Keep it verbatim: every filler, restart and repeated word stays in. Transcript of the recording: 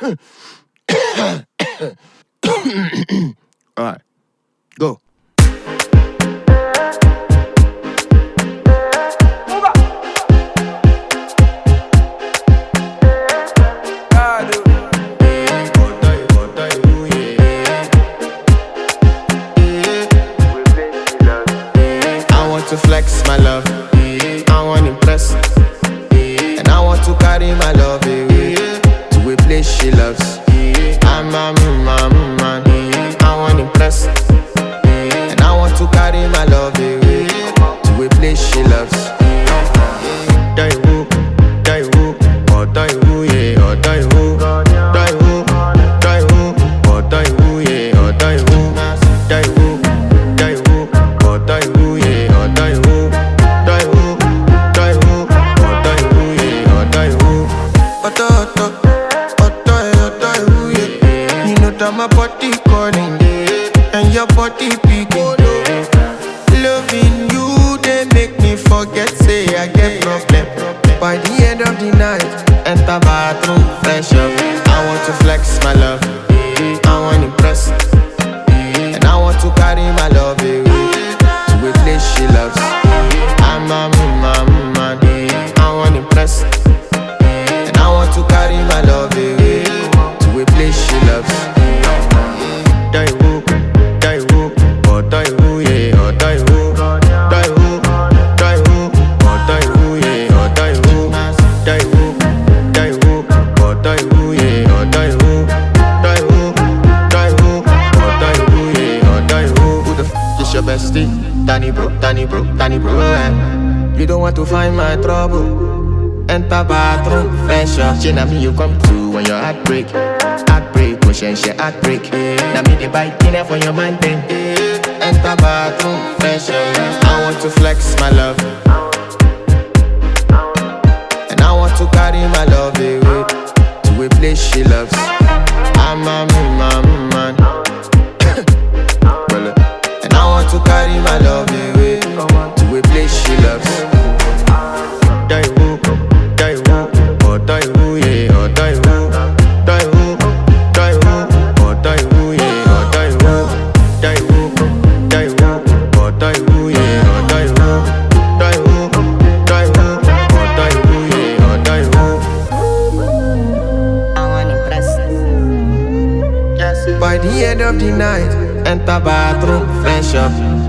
Alright, go. I want to flex my love, I want to impress, and I want to carry my love away to a place she loves. I'm a man, man, I want to impress, and I want to carry my love away to a place she loves. Die who, die who, or die who, yeah, or die who, die who, die who, or die who, yeah, or die who, die who, die who, or die who, yeah, or die who, die who, die who, or die who, yeah, or die who. Oto, oto, oto, oto, who, yeah. You know that my body calling, and your body picking. Loving you, they make me forget, say I get problem. By the end of the night, enter bathroom, fresh up. I want to flex my love, I want to impress, and I want to carry my love away to a place she loves. I'm a man, man, I want to impress, and I want to carry my love away to a place she loves. Die who, die who, or die who, yeah, or die who, die who, die who, or die who, yeah, or die who, die who, die who, or die who, yeah, or die who, die who, die who, or die who, yeah, or die who. Who the f is your bestie? Danny bro, Danny bro, Danny bro, eh? You don't want to find my trouble. Enter bathroom, fresh up. She na me you come to when your heart break. Heartbreak, ocean share heartbreak. Now me the bite dinner for your man then. Enter bathroom, fresh up. I want to flex my love, and I want to carry my love away to a place she loves. I'm a man, man, well, and I want to carry my love away to a place she loves. Die who, die who, or die who, yeah, or die who, die who, die who, or die who, yeah, or die who, die who, die who, or die who, yeah, or die who, die who, die who, or die who, yeah, or die who. I want impress. Yes. By the end of the night, enter bathroom, fresh up.